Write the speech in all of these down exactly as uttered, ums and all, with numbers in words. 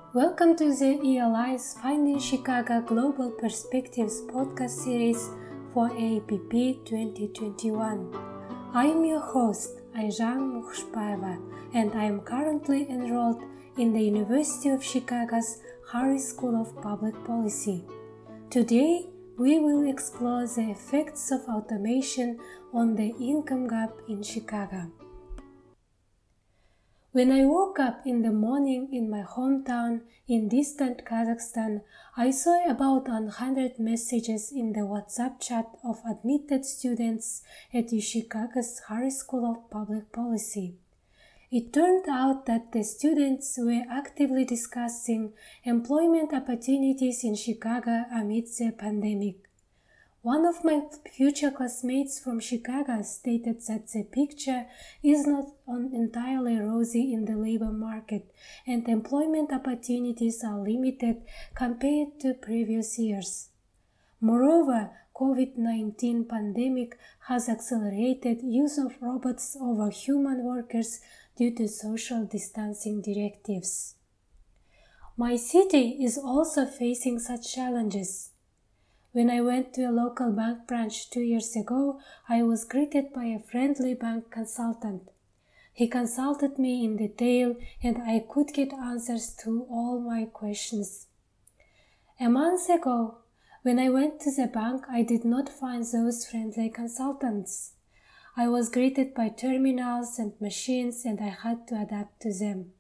Welcome to the E L I's Finding Chicago Global Perspectives podcast series for A A P P twenty twenty-one. I am your host, Ayjan Mukhshpaeva, and I am currently enrolled in the University of Chicago's Harris School of Public Policy. Today, we will explore the effects of automation on the income gap in Chicago. When I woke up in the morning in my hometown in distant Kazakhstan, I saw about one hundred messages in the WhatsApp chat of admitted students at Chicago's Harris School of Public Policy. It turned out that the students were actively discussing employment opportunities in Chicago amid the pandemic. One of my future classmates from Chicago stated that the picture is not entirely rosy in the labor market and employment opportunities are limited compared to previous years. Moreover, COVID nineteen pandemic has accelerated use of robots over human workers due to social distancing directives. My city is also facing such challenges. When I went to a local bank branch two years ago, I was greeted by a friendly bank consultant. He consulted me in detail and I could get answers to all my questions. A month ago, when I went to the bank, I did not find those friendly consultants. I was greeted by terminals and machines and I had to adapt to them.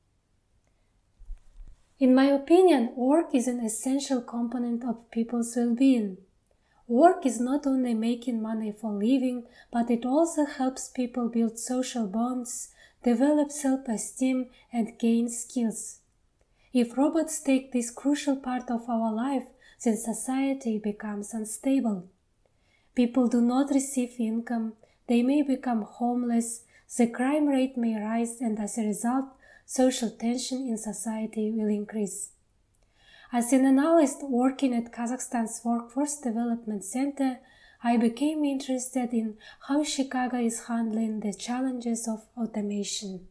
In my opinion, work is an essential component of people's well-being. Work is not only making money for living, but it also helps people build social bonds, develop self-esteem, and gain skills. If robots take this crucial part of our life, then society becomes unstable. People do not receive income, they may become homeless, the crime rate may rise, and as a result, social tension in society will increase. As an analyst working at Kazakhstan's Workforce Development Center, I became interested in how Chicago is handling the challenges of automation.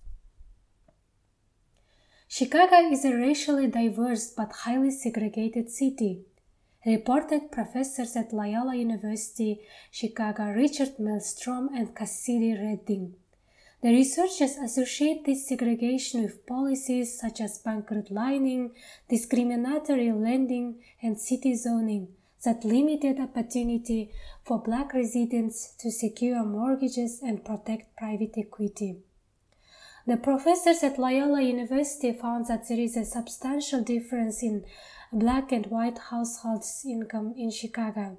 Chicago is a racially diverse but highly segregated city, reported professors at Loyola University Chicago Richard Maelstrom and Cassidy Redding. The researchers associate this segregation with policies such as bank redlining, discriminatory lending, and city zoning that limited opportunity for Black residents to secure mortgages and protect private equity. The professors at Loyola University found that there is a substantial difference in Black and white households' income in Chicago.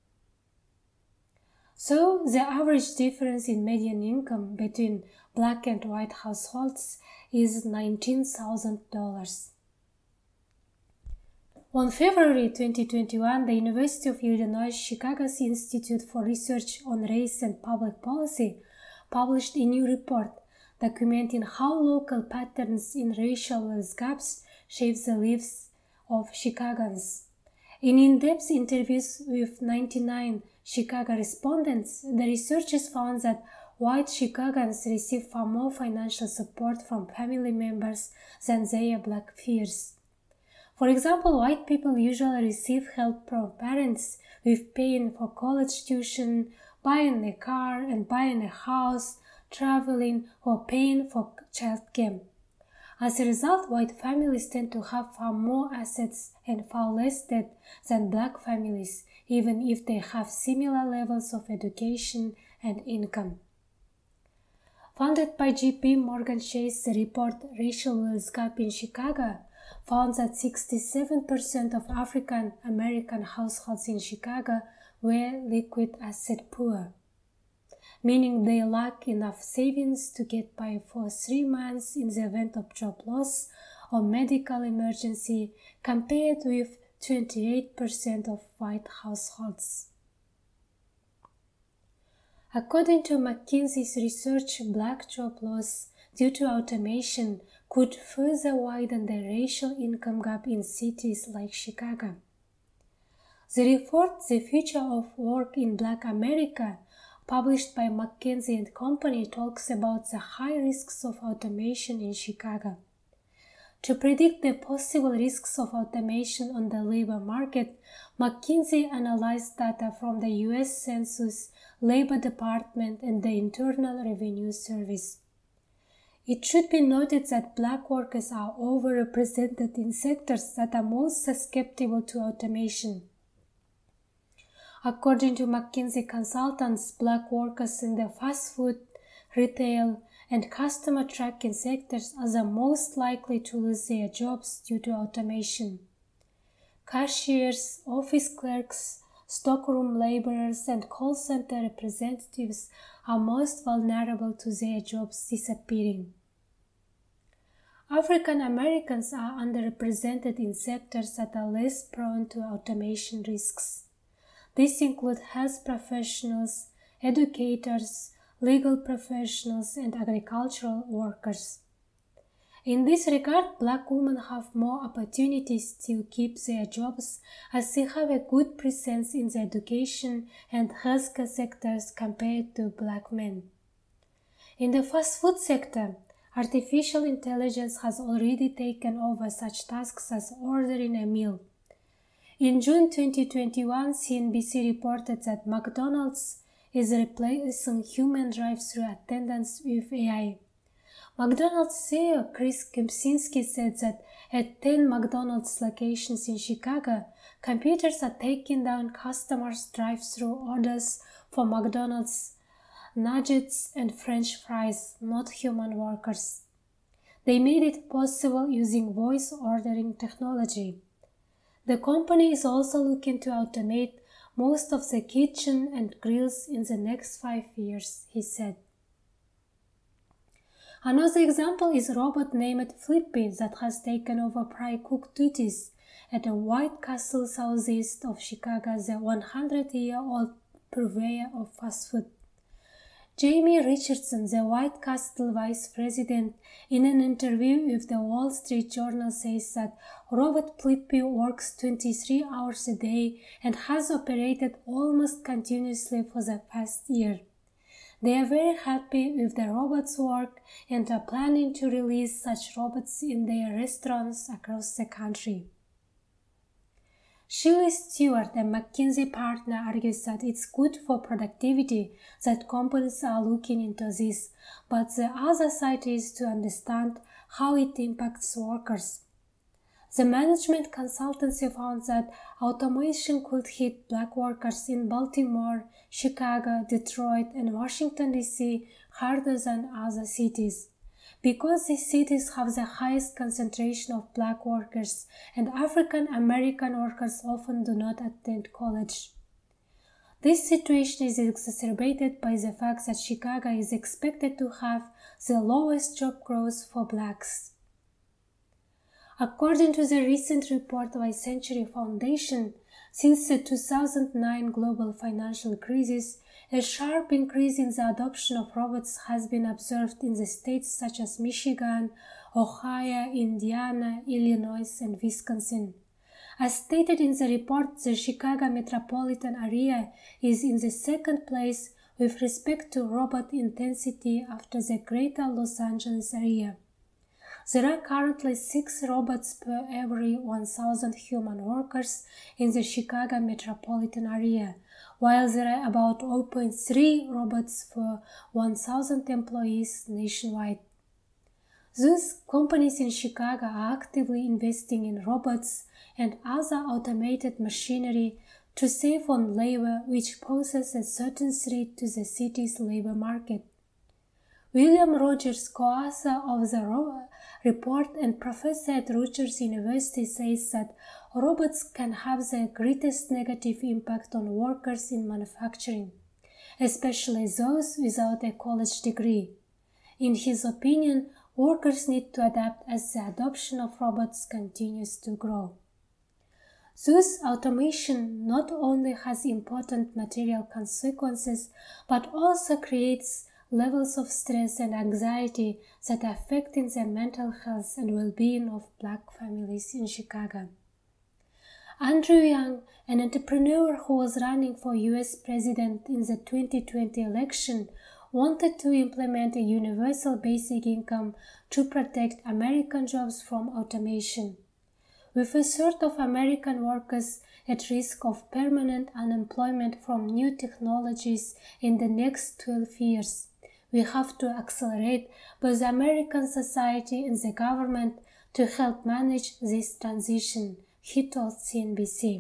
So, the average difference in median income between Black and white households is nineteen thousand dollars. On February twenty twenty-one, the University of Illinois Chicago's Institute for Research on Race and Public Policy published a new report documenting how local patterns in racial wealth gaps shape the lives of Chicagoans. In in-depth interviews with ninety-nine Chicago respondents, the researchers found that white Chicagoans receive far more financial support from family members than their Black peers. For example, white people usually receive help from parents with paying for college tuition, buying a car and buying a house, traveling, or paying for childcare. As a result, white families tend to have far more assets and far less debt than Black families, even if they have similar levels of education and income. Funded by J P Morgan Chase, the report Racial Wealth Gap in Chicago found that sixty-seven percent of African American households in Chicago were liquid asset poor, meaning they lack enough savings to get by for three months in the event of job loss or medical emergency, compared with twenty-eight percent of white households. According to McKinsey's research, Black job loss due to automation could further widen the racial income gap in cities like Chicago. The report, The Future of Work in Black America, published by McKinsey and Company, talks about the high risks of automation in Chicago. To predict the possible risks of automation on the labor market, McKinsey analyzed data from the U S Census, Labor Department, and the Internal Revenue Service. It should be noted that Black workers are overrepresented in sectors that are most susceptible to automation. According to McKinsey consultants, Black workers in the fast food, retail, and customer tracking sectors are the most likely to lose their jobs due to automation. Cashiers, office clerks, stockroom laborers, and call center representatives are most vulnerable to their jobs disappearing. African Americans are underrepresented in sectors that are less prone to automation risks. These include health professionals, educators, legal professionals, and agricultural workers. In this regard, Black women have more opportunities to keep their jobs as they have a good presence in the education and healthcare sectors compared to Black men. In the fast food sector, artificial intelligence has already taken over such tasks as ordering a meal. In June twenty twenty-one, C N B C reported that McDonald's is replacing human drive-thru attendants with A I. McDonald's C E O Chris Kempczinski said that at ten McDonald's locations in Chicago, computers are taking down customers' drive-thru orders for McDonald's nuggets and French fries, not human workers. They made it possible using voice ordering technology. The company is also looking to automate most of the kitchen and grills in the next five years, he said. Another example is a robot named Flippy that has taken over pre-cook duties at a White Castle southeast of Chicago, the one hundred year old purveyor of fast food. Jamie Richardson, the White Castle vice president, in an interview with the Wall Street Journal says that robot Flippy works twenty-three hours a day and has operated almost continuously for the past year. They are very happy with the robot's work and are planning to release such robots in their restaurants across the country. Shirley Stewart, a McKinsey partner, argues that it's good for productivity that companies are looking into this, but the other side is to understand how it impacts workers. The management consultancy found that automation could hit Black workers in Baltimore, Chicago, Detroit, and Washington, D C harder than other cities. Because these cities have the highest concentration of Black workers and African American workers often do not attend college. This situation is exacerbated by the fact that Chicago is expected to have the lowest job growth for Blacks. According to the recent report by Century Foundation, since the two thousand nine global financial crisis, a sharp increase in the adoption of robots has been observed in the states such as Michigan, Ohio, Indiana, Illinois, and Wisconsin. As stated in the report, the Chicago metropolitan area is in the second place with respect to robot intensity after the greater Los Angeles area. There are currently six robots per every one thousand human workers in the Chicago metropolitan area, while there are about zero point three robots for one thousand employees nationwide. Thus, companies in Chicago are actively investing in robots and other automated machinery to save on labor, which poses a certain threat to the city's labor market. William Rogers, co-author of the report and professor at Rutgers University, says that robots can have the greatest negative impact on workers in manufacturing, especially those without a college degree. In his opinion, workers need to adapt as the adoption of robots continues to grow. Thus, automation not only has important material consequences, but also creates levels of stress and anxiety that are affecting the mental health and well-being of Black families in Chicago. Andrew Yang, an entrepreneur who was running for U S president in the twenty twenty election, wanted to implement a universal basic income to protect American jobs from automation. With a third of American workers at risk of permanent unemployment from new technologies in the next twelve years, we have to accelerate both American society and the government to help manage this transition, he told C N B C.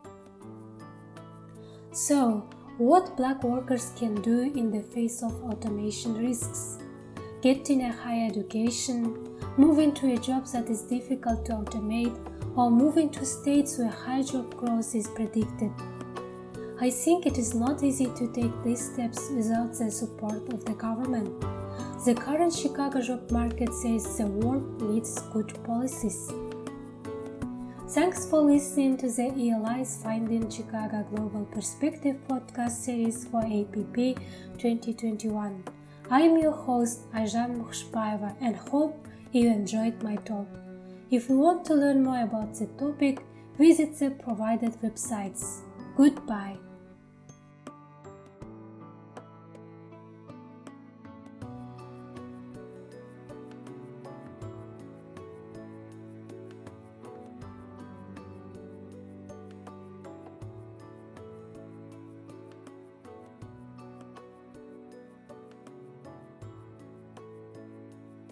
So, what black workers can do in the face of automation risks? Getting a higher education, moving to a job that is difficult to automate, or moving to states where high job growth is predicted. I think it is not easy to take these steps without the support of the government. The current Chicago job market says the world needs good policies. Thanks for listening to the E L I's Finding Chicago Global Perspective podcast series for A P P twenty twenty-one. I am your host, Ayjan Mukhshbaeva, and hope you enjoyed my talk. If you want to learn more about the topic, visit the provided websites. Goodbye.